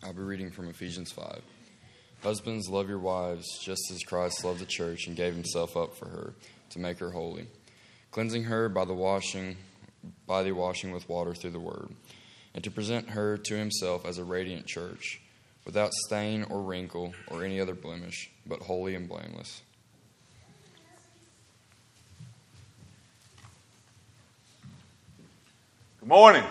I'll be reading from Ephesians 5. Husbands, love your wives, just as Christ loved the church and gave himself up for her, to make her holy, cleansing her by the washing with water through the word, and to present her to himself as a radiant church, without stain or wrinkle or any other blemish, but holy and blameless. Good morning.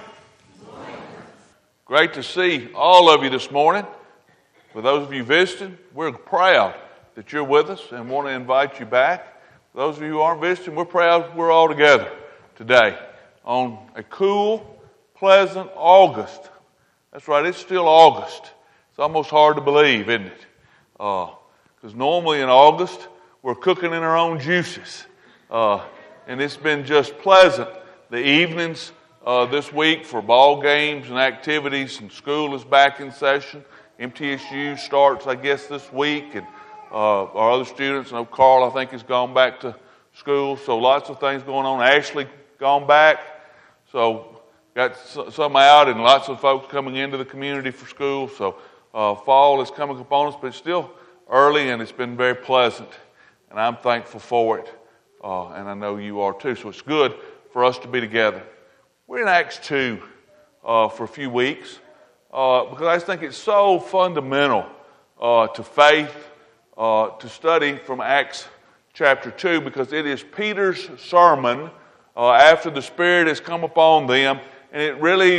Great to see all of you this morning. For those of you visiting, we're proud that you're with us and want to invite you back. For those of you who aren't visiting, we're proud we're all together today on a cool, pleasant August. That's right, it's still August. It's almost hard to believe, isn't it? Because normally in August, we're cooking in our own juices. And it's been just pleasant. The evenings this week for ball games and activities, and school is back in session. MTSU starts, I guess, this week, and our other students, I know Carl, I think, has gone back to school, so lots of things going on. Ashley gone back, so got some out, and lots of folks coming into the community for school, so fall is coming upon us, but it's still early, and it's been very pleasant, and I'm thankful for it, and I know you are too, so it's good for us to be together. We're in Acts 2 for a few weeks because I think it's so fundamental to faith to study from Acts chapter 2, because it is Peter's sermon after the Spirit has come upon them, and it really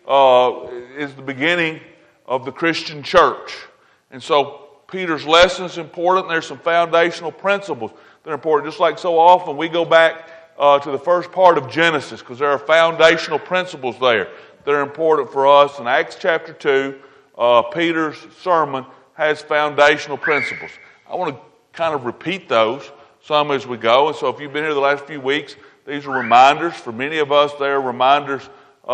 is the beginning of the Christian church. And so Peter's lesson is important. There's some foundational principles that are important. Just like so often we go back to the first part of Genesis, because there are foundational principles there that are important for us. In Acts chapter 2, Peter's sermon has foundational principles. I want to kind of repeat those some as we go. And so if you've been here the last few weeks, these are reminders. For many of us, they are reminders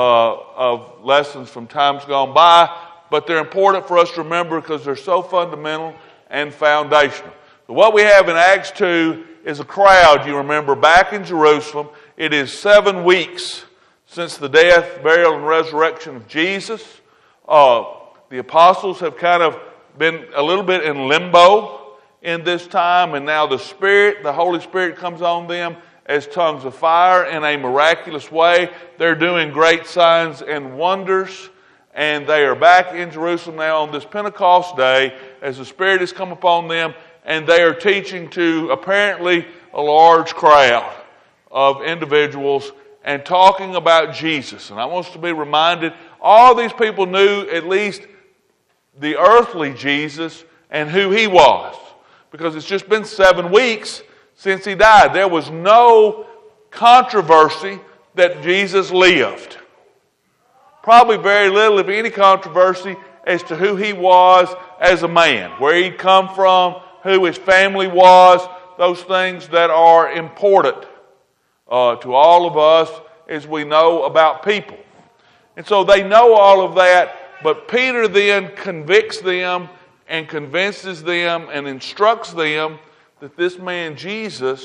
of lessons from times gone by, but they're important for us to remember because they're so fundamental and foundational. So what we have in Acts 2 is a crowd, you remember, back in Jerusalem. It is 7 weeks since the death, burial, and resurrection of Jesus. The apostles have kind of been a little bit in limbo in this time, and now the Holy Spirit comes on them as tongues of fire in a miraculous way. They're doing great signs and wonders, and they are back in Jerusalem now on this Pentecost day as the Spirit has come upon them. And they are teaching to apparently a large crowd of individuals and talking about Jesus. And I want us to be reminded, all these people knew at least the earthly Jesus and who he was, because it's just been 7 weeks since he died. There was no controversy that Jesus lived. Probably very little, if any, controversy as to who he was as a man, where he'd come from, who his family was, those things that are important to all of us as we know about people. And so they know all of that, but Peter then convicts them and convinces them and instructs them that this man Jesus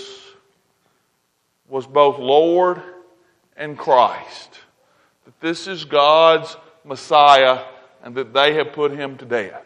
was both Lord and Christ, that this is God's Messiah, and that they have put him to death.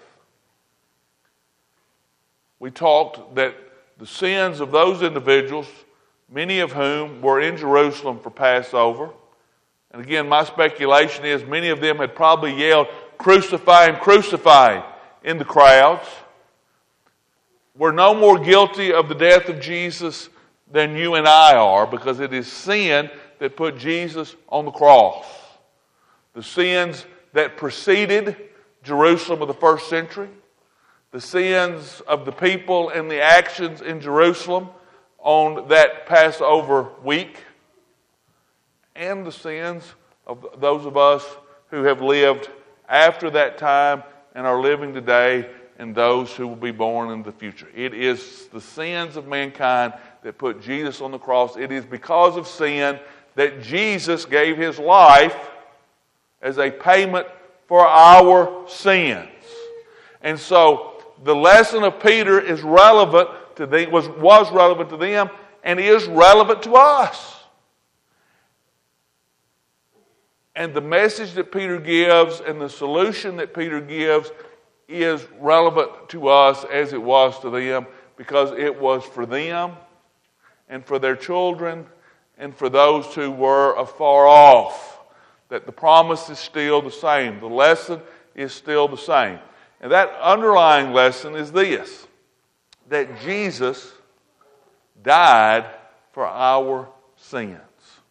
We talked that the sins of those individuals, many of whom were in Jerusalem for Passover, and again, my speculation is many of them had probably yelled, "Crucify him, crucify him," in the crowds, were no more guilty of the death of Jesus than you and I are, because it is sin that put Jesus on the cross. The sins that preceded Jerusalem of the first century, the sins of the people and the actions in Jerusalem on that Passover week, and the sins of those of us who have lived after that time and are living today, and those who will be born in the future. It is the sins of mankind that put Jesus on the cross. It is because of sin that Jesus gave his life as a payment for our sins. And so the lesson of Peter is relevant to them, was relevant to them, and is relevant to us. And the message that Peter gives and the solution that Peter gives is relevant to us as it was to them, because it was for them and for their children and for those who were afar off, that the promise is still the same. The lesson is still the same. And that underlying lesson is this, that Jesus died for our sins.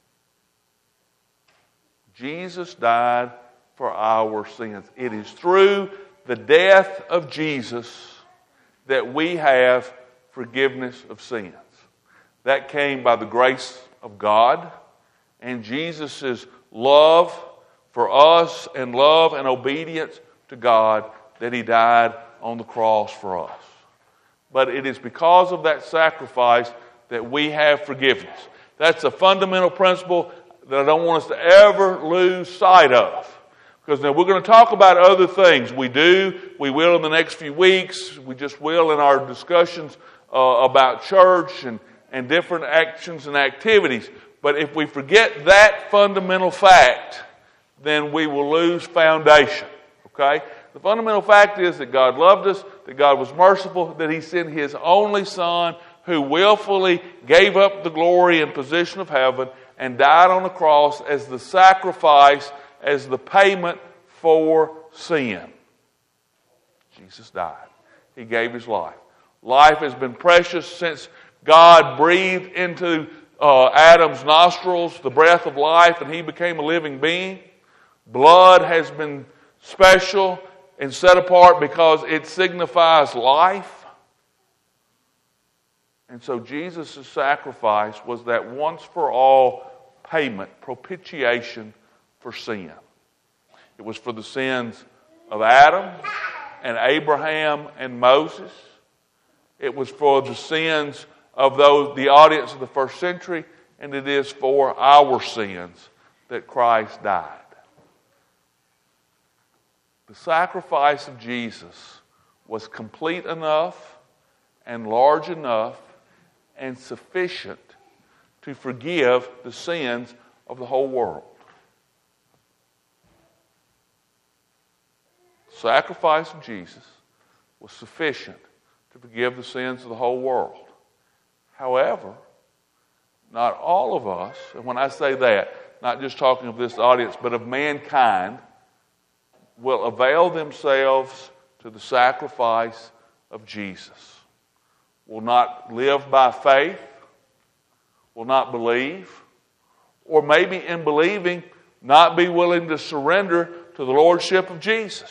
Jesus died for our sins. It is through the death of Jesus that we have forgiveness of sins. That came by the grace of God and Jesus' love for us and love and obedience to God that He died on the cross for us. But it is because of that sacrifice that we have forgiveness. That's a fundamental principle that I don't want us to ever lose sight of. Because now we're going to talk about other things. We will in the next few weeks. We just will in our discussions about church and different actions and activities. But if we forget that fundamental fact, then we will lose foundation. Okay? The fundamental fact is that God loved us, that God was merciful, that He sent His only Son, who willfully gave up the glory and position of heaven and died on the cross as the sacrifice, as the payment for sin. Jesus died. He gave His life. Life has been precious since God breathed into Adam's nostrils the breath of life and he became a living being. Blood has been special and set apart because it signifies life. And so Jesus' sacrifice was that once for all payment, propitiation for sin. It was for the sins of Adam and Abraham and Moses. It was for the sins of the audience of the first century, and it is for our sins that Christ died. The sacrifice of Jesus was complete enough and large enough and sufficient to forgive the sins of the whole world. The sacrifice of Jesus was sufficient to forgive the sins of the whole world. However, not all of us, and when I say that, not just talking of this audience, but of mankind, will avail themselves to the sacrifice of Jesus. Will not live by faith, will not believe, or maybe in believing, not be willing to surrender to the lordship of Jesus.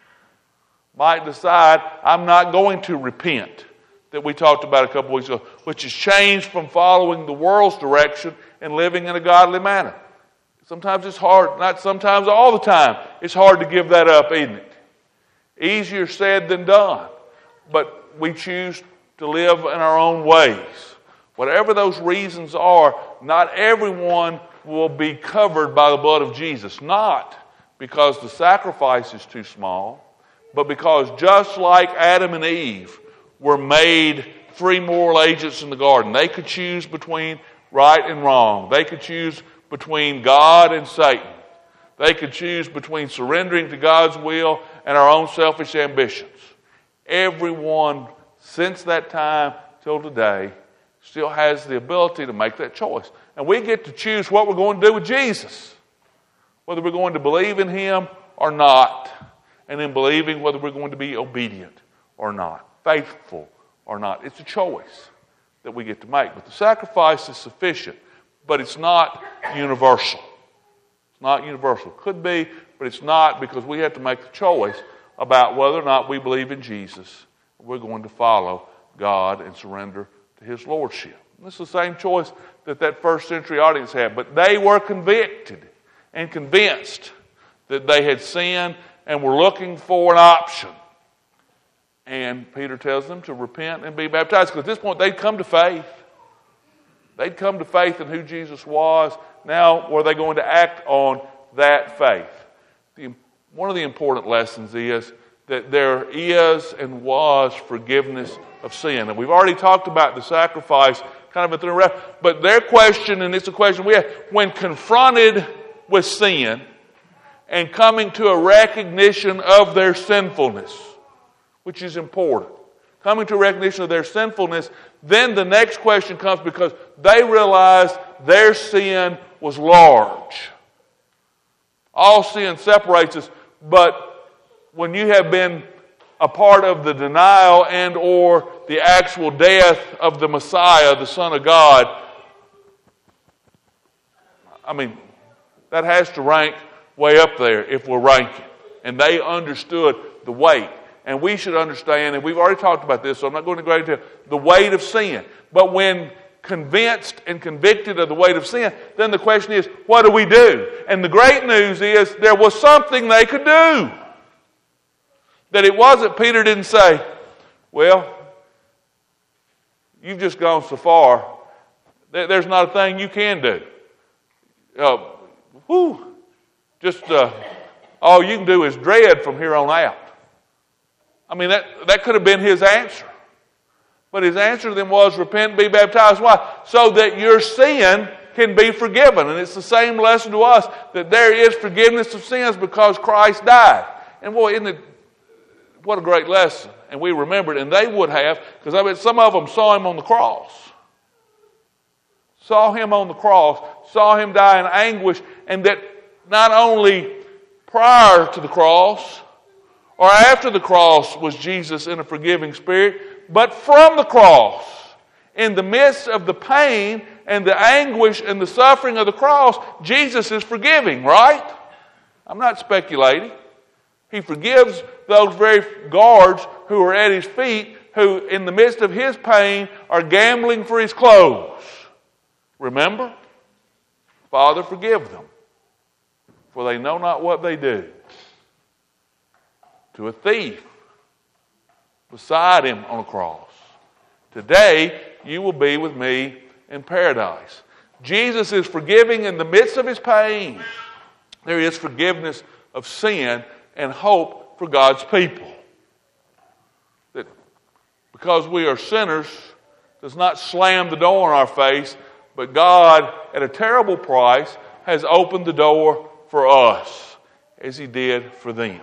Might decide, I'm not going to repent, that we talked about a couple weeks ago, which is changed from following the world's direction and living in a godly manner. Sometimes it's hard, not sometimes, all the time, it's hard to give that up, isn't it? Easier said than done. But we choose to live in our own ways. Whatever those reasons are, not everyone will be covered by the blood of Jesus. Not because the sacrifice is too small, but because just like Adam and Eve were made free moral agents in the garden, they could choose between right and wrong. They could choose between God and Satan. They could choose between surrendering to God's will and our own selfish ambitions. Everyone since that time till today still has the ability to make that choice. And we get to choose what we're going to do with Jesus. Whether we're going to believe in Him or not. And in believing, whether we're going to be obedient or not. Faithful or not. It's a choice that we get to make. But the sacrifice is sufficient. But it's not universal. It's not universal. Could be, but it's not, because we have to make the choice about whether or not we believe in Jesus. We're going to follow God and surrender to His lordship. And this is the same choice that first century audience had. But they were convicted and convinced that they had sinned and were looking for an option. And Peter tells them to repent and be baptized. Because at this point they'd come to faith. They'd come to faith in who Jesus was. Now were they going to act on that faith? One of the important lessons is that there is and was forgiveness of sin. And we've already talked about the sacrifice kind of but their question, and it's a question we have, when confronted with sin, and coming to a recognition of their sinfulness, which is important. Coming to a recognition of their sinfulness, then the next question comes because they realized their sin was large. All sin separates us, but when you have been a part of the denial and or the actual death of the Messiah, the Son of God, I mean, that has to rank way up there if we're ranking. And they understood the weight. And we should understand, and we've already talked about this, so I'm not going to go into the weight of sin. But when convinced and convicted of the weight of sin, then the question is, what do we do? And the great news is there was something they could do. That it wasn't, Peter didn't say, well, you've just gone so far, there's not a thing you can do. All you can do is dread from here on out. I mean, that could have been his answer. But his answer to them was, repent and be baptized. Why? So that your sin can be forgiven. And it's the same lesson to us, that there is forgiveness of sins because Christ died. And boy, what a great lesson. And we remembered, and they would have, because I bet some of them saw him on the cross. Saw him on the cross, saw him die in anguish, and that not only prior to the cross or after the cross was Jesus in a forgiving spirit, but from the cross, in the midst of the pain and the anguish and the suffering of the cross, Jesus is forgiving, right? I'm not speculating. He forgives those very guards who are at his feet, who in the midst of his pain are gambling for his clothes. Remember? Father, forgive them, for they know not what they do. To a thief beside him on a cross. Today, you will be with me in paradise. Jesus is forgiving in the midst of his pain. There is forgiveness of sin and hope for God's people. That because we are sinners does not slam the door in our face, but God, at a terrible price, has opened the door for us as he did for them.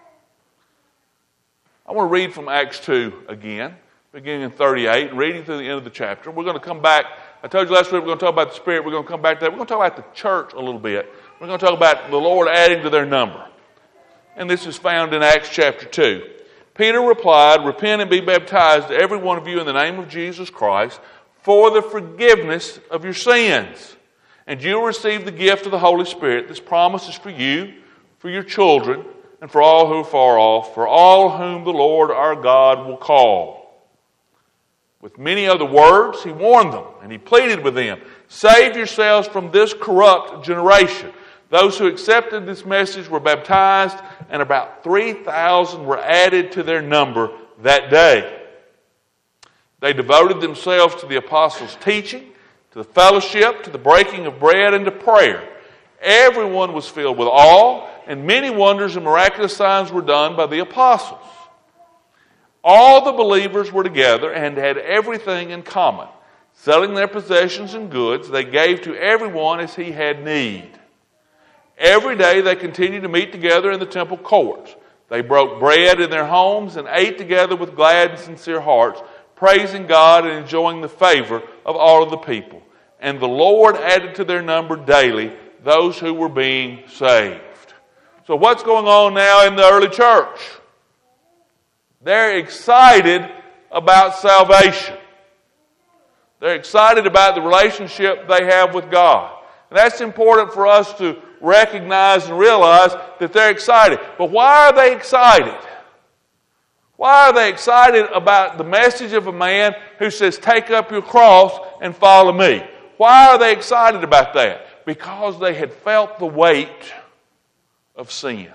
I want to read from Acts 2 again, beginning in 38, reading to the end of the chapter. We're going to come back. I told you last week we're going to talk about the Spirit. We're going to come back to that. We're going to talk about the church a little bit. We're going to talk about the Lord adding to their number. And this is found in Acts chapter 2. Peter replied, repent and be baptized, every one of you, in the name of Jesus Christ, for the forgiveness of your sins. And you will receive the gift of the Holy Spirit. This promise is for you, for your children, and for all who are far off, for all whom the Lord our God will call. With many other words, he warned them, and he pleaded with them, save yourselves from this corrupt generation. Those who accepted this message were baptized, and about 3,000 were added to their number that day. They devoted themselves to the apostles' teaching, to the fellowship, to the breaking of bread, and to prayer. Everyone was filled with awe, and many wonders and miraculous signs were done by the apostles. All the believers were together and had everything in common. Selling their possessions and goods, they gave to everyone as he had need. Every day they continued to meet together in the temple courts. They broke bread in their homes and ate together with glad and sincere hearts, praising God and enjoying the favor of all of the people. And the Lord added to their number daily those who were being saved. So what's going on now in the early church? They're excited about salvation. They're excited about the relationship they have with God. And that's important for us to recognize and realize that they're excited. But why are they excited? Why are they excited about the message of a man who says, take up your cross and follow me? Why are they excited about that? Because they had felt the weight of sin.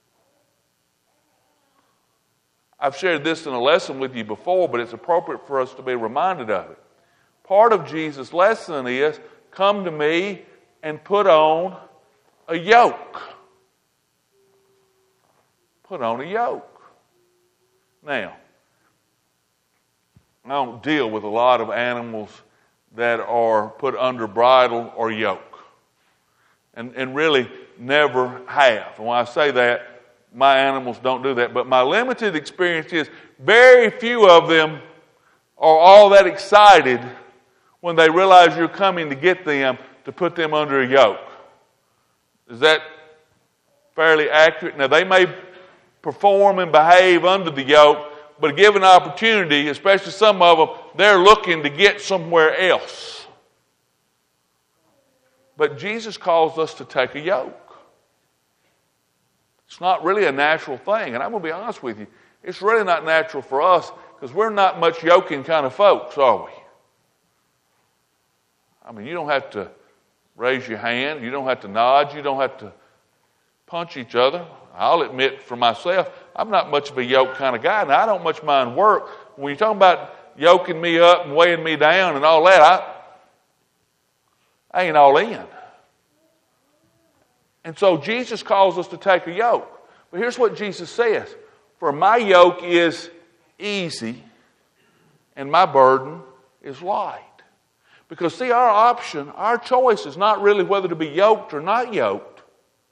I've shared this in a lesson with you before, but it's appropriate for us to be reminded of it. Part of Jesus' lesson is, come to me and put on a yoke. Put on a yoke. Now, I don't deal with a lot of animals that are put under bridle or yoke. And really, never have. And when I say that, my animals don't do that. But my limited experience is very few of them are all that excited when they realize you're coming to get them to put them under a yoke. Is that fairly accurate? Now, they may perform and behave under the yoke, but given opportunity, especially some of them, they're looking to get somewhere else. But Jesus calls us to take a yoke. It's not really a natural thing. And I'm going to be honest with you, it's really not natural for us because we're not much yoking kind of folks, are we? I mean, you don't have to raise your hand. You don't have to nod. You don't have to punch each other. I'll admit for myself, I'm not much of a yoke kind of guy. Now, I don't much mind work. When you're talking about yoking me up and weighing me down and all that, I ain't all in. And so Jesus calls us to take a yoke. But here's what Jesus says. For my yoke is easy and my burden is light. Because see, our option, our choice is not really whether to be yoked or not yoked.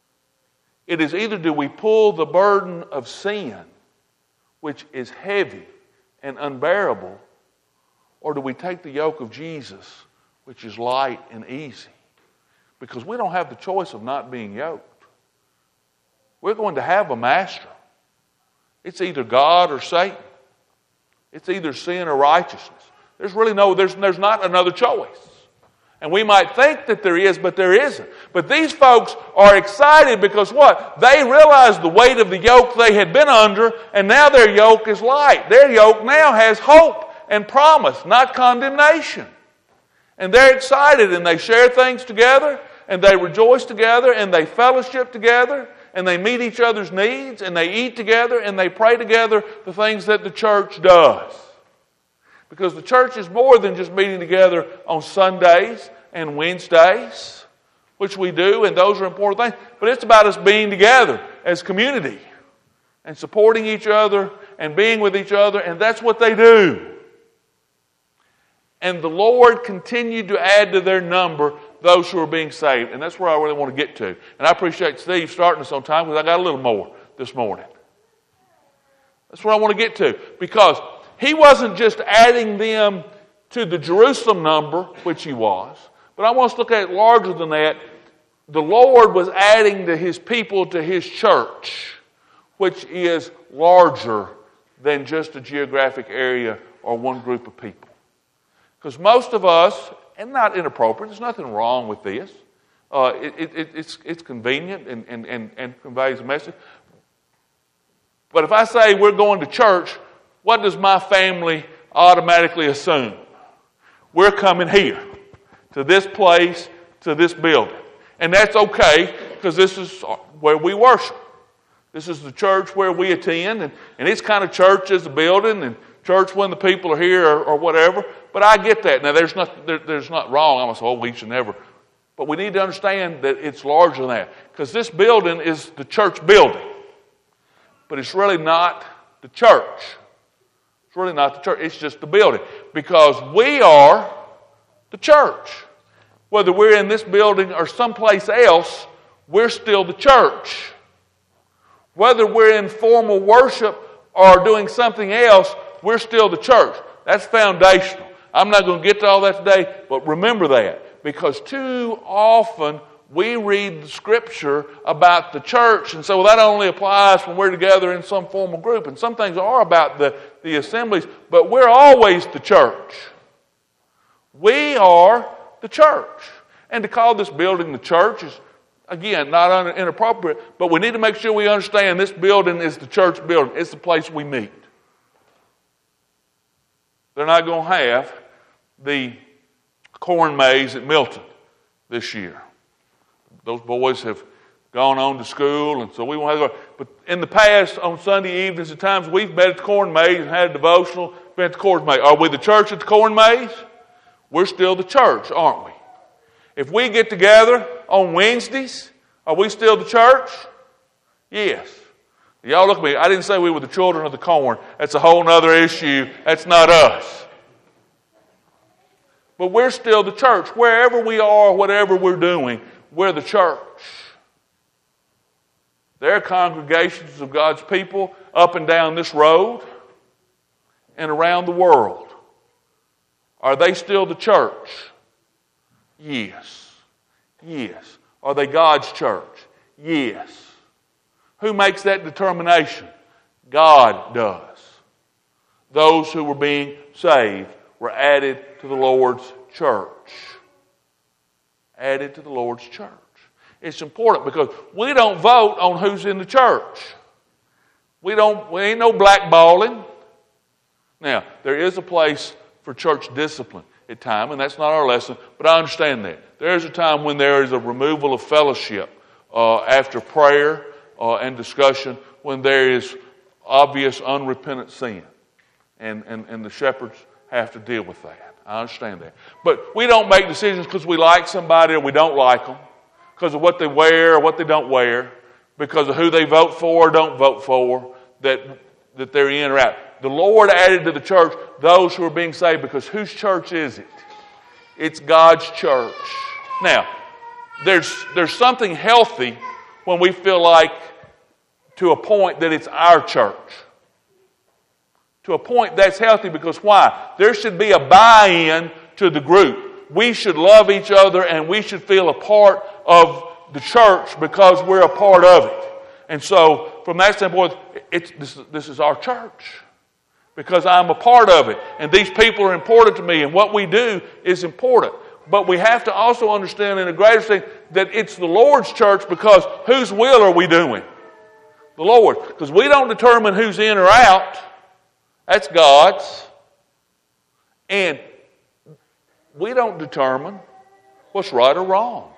It is either do we pull the burden of sin, which is heavy and unbearable, or do we take the yoke of Jesus, which is light and easy? Because we don't have the choice of not being yoked. We're going to have a master. It's either God or Satan. It's either sin or righteousness. There's not another choice. And we might think that there is, but there isn't. But these folks are excited because what? They realize the weight of the yoke they had been under, and now their yoke is light. Their yoke now has hope and promise, not condemnation. And they're excited, and they share things together, and they rejoice together, and they fellowship together, and they meet each other's needs, and they eat together, and they pray together the things that the church does. Because the church is more than just meeting together on Sundays and Wednesdays, which we do, and those are important things. But it's about us being together as community and supporting each other and being with each other, and that's what they do. And the Lord continued to add to their number those who are being saved. And that's where I really want to get to. And I appreciate Steve starting us on time because I got a little more this morning. That's where I want to get to. Because he wasn't just adding them to the Jerusalem number, which he was. But I want us to look at it larger than that. The Lord was adding to his people, to his church, which is larger than just a geographic area or one group of people. Because most of us, and not inappropriate, there's nothing wrong with this. It's convenient and conveys a message. But if I say we're going to church, what does my family automatically assume? We're coming here, to this place, to this building. And that's okay, because this is where we worship. This is the church where we attend, and it's kind of church as a building, and church when the people are here or whatever. But I get that. Now, there's not wrong. I'm going to say, we should never. But we need to understand that it's larger than that. Because this building is the church building. But it's really not the church. It's really not the church. It's just the building. Because we are the church. Whether we're in this building or someplace else, we're still the church. Whether we're in formal worship or doing something else, we're still the church. That's foundational. I'm not going to get to all that today, but remember that. Because too often we read the scripture about the church and say, well, that only applies when we're together in some formal group. And some things are about the assemblies, but we're always the church. We are the church. And to call this building the church is, again, not inappropriate, but we need to make sure we understand this building is the church building. It's the place we meet. They're not going to have the corn maze at Milton this year. Those boys have gone on to school, and so we won't have to go. But in the past, on Sunday evenings, at times we've been at the corn maze and had a devotional, been at the corn maze. Are we the church at the corn maze? We're still the church, aren't we? If we get together on Wednesdays, are we still the church? Yes. Y'all look at me. I didn't say we were the children of the corn. That's a whole other issue. That's not us. But we're still the church. Wherever we are, whatever we're doing, we're the church. There are congregations of God's people up and down this road and around the world. Are they still the church? Yes. Yes. Are they God's church? Yes. Who makes that determination? God does. Those who were being saved were added to the Lord's church. Added to the Lord's church. It's important because we don't vote on who's in the church. We ain't no blackballing. Now, there is a place for church discipline at times, and that's not our lesson, but I understand that. There is a time when there is a removal of fellowship after prayer and discussion, when there is obvious unrepentant sin. And the shepherds have to deal with that. I understand that. But we don't make decisions because we like somebody or we don't like them, because of what they wear or what they don't wear, because of who they vote for or don't vote for, that they're in or out. The Lord added to the church those who are being saved, because whose church is it? It's God's church. Now, there's something healthy when we feel like, to a point, that it's our church. To a point, that's healthy, because why? There should be a buy-in to the group. We should love each other and we should feel a part of the church because we're a part of it. And so, from that standpoint, this is our church, because I'm a part of it. And these people are important to me, and what we do is important. But we have to also understand, in a greater sense, that it's the Lord's church, because whose will are we doing? The Lord. Because we don't determine who's in or out. That's God's. And we don't determine what's right or wrong.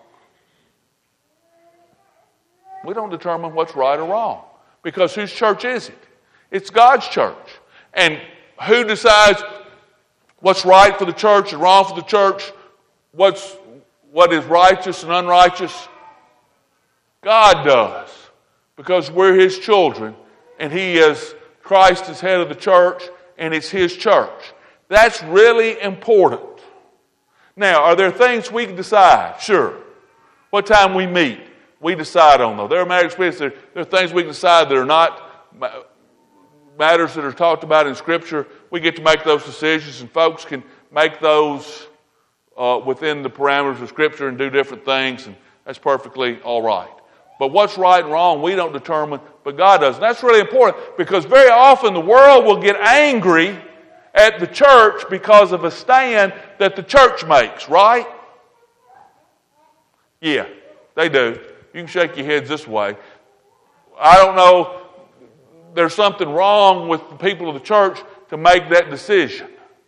We don't determine what's right or wrong. Because whose church is it? It's God's church. And who decides what's right for the church and wrong for the church? What is righteous and unrighteous? God does. Because we're His children, and Christ is head of the church, and it's His church. That's really important. Now, are there things we can decide? Sure. What time we meet, we decide on those. There are matters, there are things we can decide that are not matters that are talked about in Scripture. We get to make those decisions, and folks can make those within the parameters of Scripture and do different things, and that's perfectly all right. But what's right and wrong, we don't determine, but God does. And that's really important, because very often the world will get angry at the church because of a stand that the church makes, right? Yeah, they do. You can shake your heads this way. I don't know, there's something wrong with the people of the church to make that decision.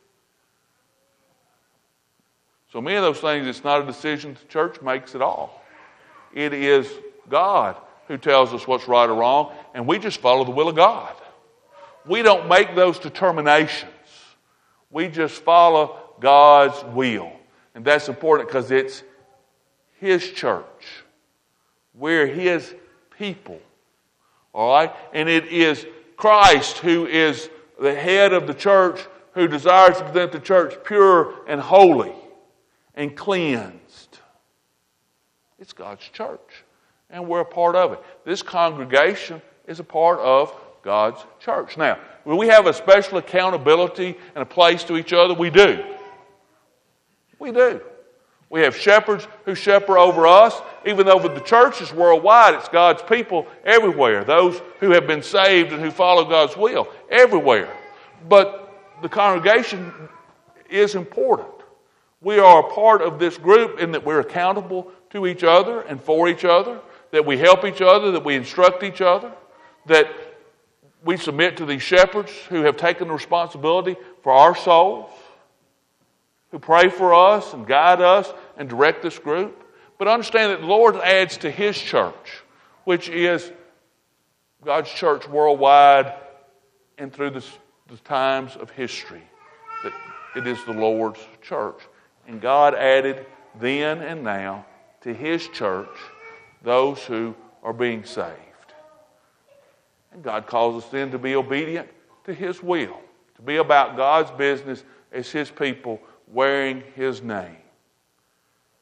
So many of those things, it's not a decision the church makes at all. It is God who tells us what's right or wrong, and we just follow the will of God. We don't make those determinations. We just follow God's will. And that's important because it's His church. We're His people. All right? And it is Christ who is the head of the church, who desires to present the church pure and holy and cleansed. It's God's church, and we're a part of it. This congregation is a part of God's church. Now, will we have a special accountability and a place to each other? We do. We do. We have shepherds who shepherd over us. Even though the church is worldwide, it's God's people everywhere. Those who have been saved and who follow God's will everywhere. But the congregation is important. We are a part of this group in that we're accountable to each other and for each other, that we help each other, that we instruct each other, that we submit to these shepherds who have taken the responsibility for our souls, who pray for us and guide us and direct this group. But understand that the Lord adds to His church, which is God's church worldwide and through the times of history, that it is the Lord's church. And God added then and now to His church those who are being saved. And God calls us then to be obedient to His will, to be about God's business as His people wearing His name.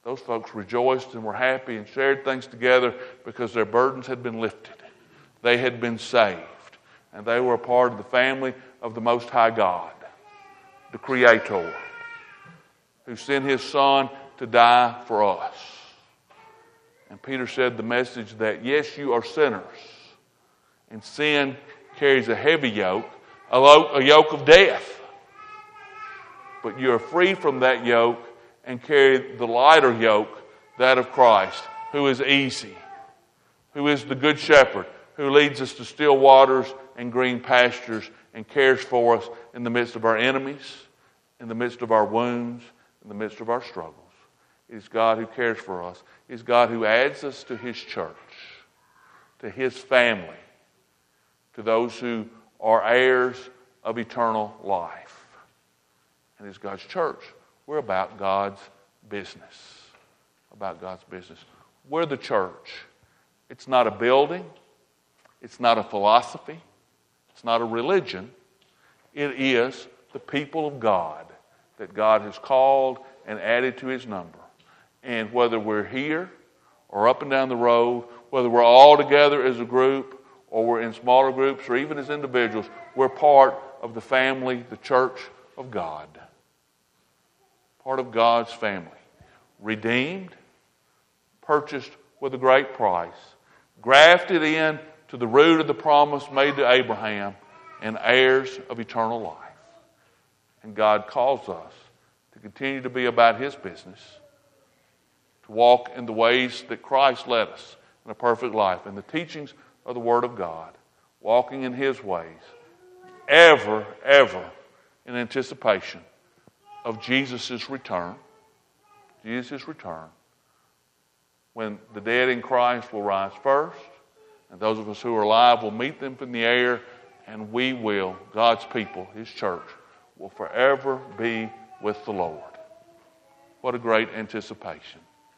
Those folks rejoiced and were happy and shared things together because their burdens had been lifted. They had been saved. And they were a part of the family of the Most High God, the Creator, who sent His Son to die for us. And Peter said the message that, yes, you are sinners, and sin carries a heavy yoke, a yoke of death. But you are free from that yoke and carry the lighter yoke, that of Christ, who is easy, who is the good shepherd, who leads us to still waters and green pastures and cares for us in the midst of our enemies, in the midst of our wounds, in the midst of our struggles. It is God who cares for us. It is God who adds us to His church, to His family, to those who are heirs of eternal life. And it's God's church. We're about God's business. About God's business. We're the church. It's not a building. It's not a philosophy. It's not a religion. It is the people of God that God has called and added to His number. And whether we're here or up and down the road, whether we're all together as a group or we're in smaller groups or even as individuals, we're part of the family, the church of God. Part of God's family. Redeemed, purchased with a great price, grafted in to the root of the promise made to Abraham, and heirs of eternal life. And God calls us to continue to be about His business, to walk in the ways that Christ led us in a perfect life, in the teachings of the Word of God, walking in His ways, ever in anticipation of Jesus' return. Jesus' return, when the dead in Christ will rise first, and those of us who are alive will meet them in the air, and we will, God's people, His church, will forever be with the Lord. What a great anticipation.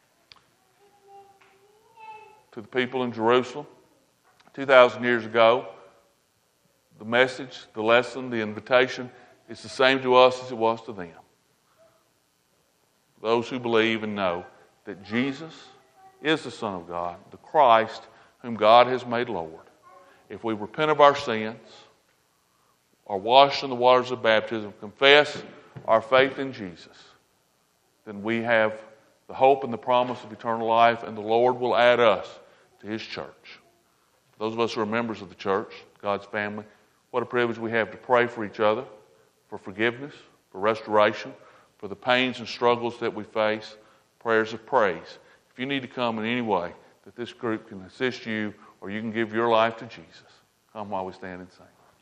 To the people in Jerusalem, 2,000 years ago, the message, the lesson, the invitation is the same to us as it was to them. Those who believe and know that Jesus is the Son of God, the Christ, whom God has made Lord. If we repent of our sins, are washed in the waters of baptism, confess our faith in Jesus, then we have the hope and the promise of eternal life, and the Lord will add us to His church. Those of us who are members of the church, God's family, what a privilege we have to pray for each other, for forgiveness, for restoration, for the pains and struggles that we face, prayers of praise. If you need to come in any way that this group can assist you, or you can give your life to Jesus, come while we stand and sing.